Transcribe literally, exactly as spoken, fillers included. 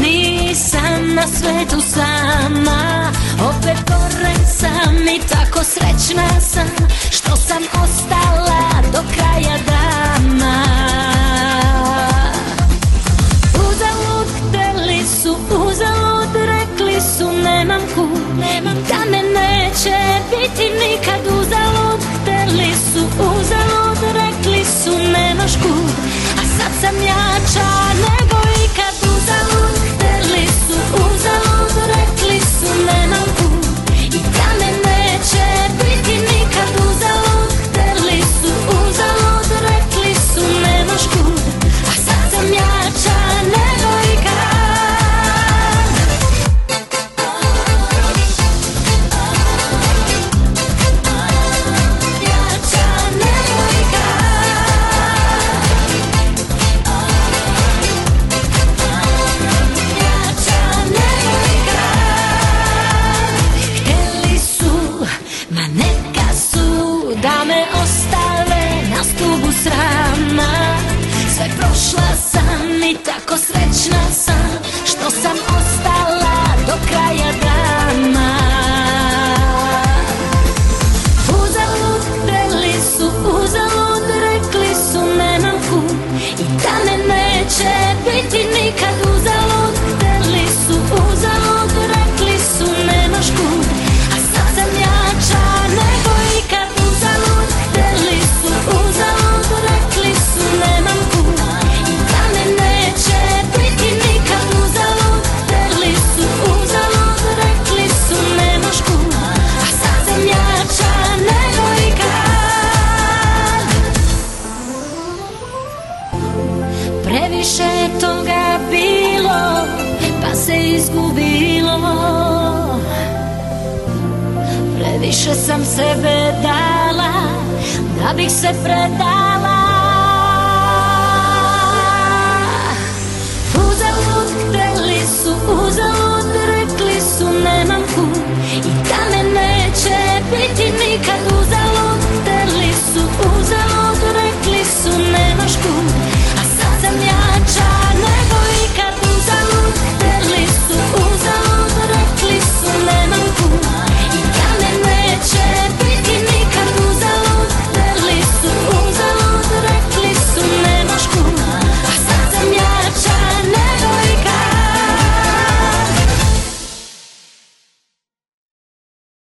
nisam na svetu sama. Opet gore sam i tako srećna sam što sam ostala do kraja dana. Uzalud hteli su, uzalud rekli su nemam kud, da me neće biti nikad. Uzalud hteli su, uzalud rekli su nemaš kud, a sad sam jača nego ikad. Uzalud hteli su, uzalud rekli su nemam kud i da me neće biti nikad. Uzalud hteli su, uzalud rekli su nemaš kud, a sad sam jača nego ikad. Da me ostave na stubu srama, sve prošla sam i tako srećna sam što sam ostala do kraja dana. Uzalud hteli su, uzalud rekli su nemam kud i da me neće biti nikad. Uzalud hteli su, uzalud rekli su nemaš kud, a sad sam jača nego ikad. Uzalud hteli su, uzalud rekli su nemam kud i da me neće biti nikad. Uzalud hteli su, uzalud rekli su nemaš kud, a sad sam jača nego ikad. Previše je toga bilo pa se izgubilo, previše sam sebe dala da bih se predala.